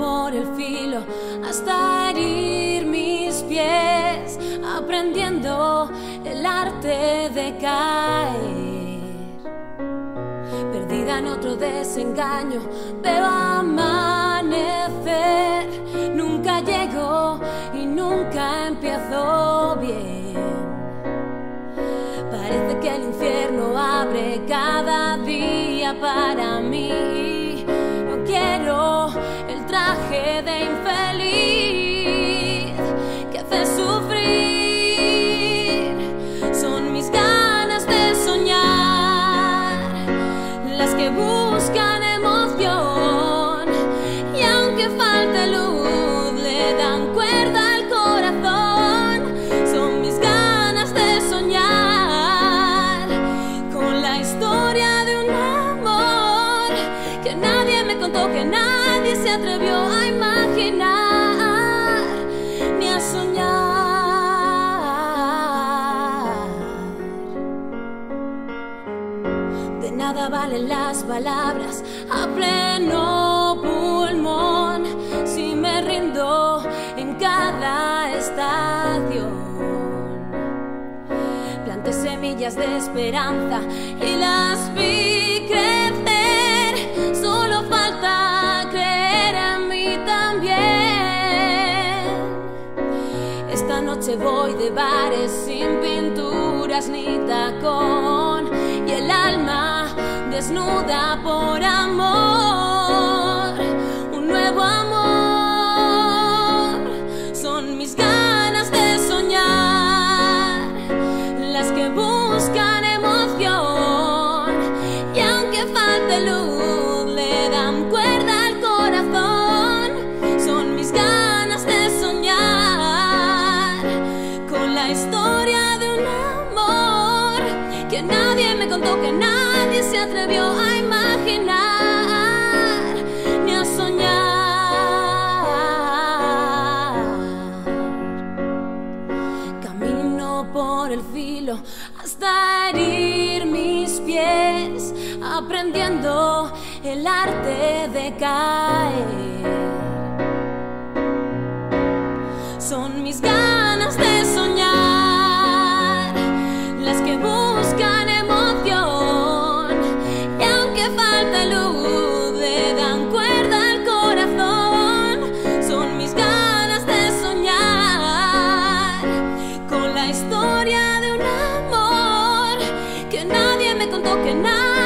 por el filo hasta herir mis pies, aprendiendo el arte de caer. Perdida en otro desengaño, veo amanecer. Nunca llego y nunca empiezo bien. Parece que el infierno abre cada día para mí. No quiero el traje de infeliz que hace sufrir. Son mis ganas de soñar las que buscan emoción, y aunque falte luz le dan cuerda al corazón. Son mis ganas de soñar con la historia de un amor que nadie me contó, que nadie se atrevió a imaginar ni a soñar. De nada valen las palabras a pleno pulmón si me rindo en cada estación. Planté semillas de esperanza y las vi crecer. Solo falta creer en mí también. Esta noche voy de bares sin pinturas ni tacón, y el alma desnuda por amor, un nuevo amor. Son mis ganas de soñar las que buscan emoción, y aunque falte luz le dan cuerda al corazón. Son mis ganas de soñar con la historia de un amor que nadie me contó, que nadie se atrevió a imaginar ni a soñar. Camino por el filo hasta herir mis pies, aprendiendo el arte de caer. Son mis ganas de soñar las que buscan emoción, y aunque falte luz le dan cuerda al corazón. Son mis ganas de soñar con la historia de un amor que nadie me contó, que nadie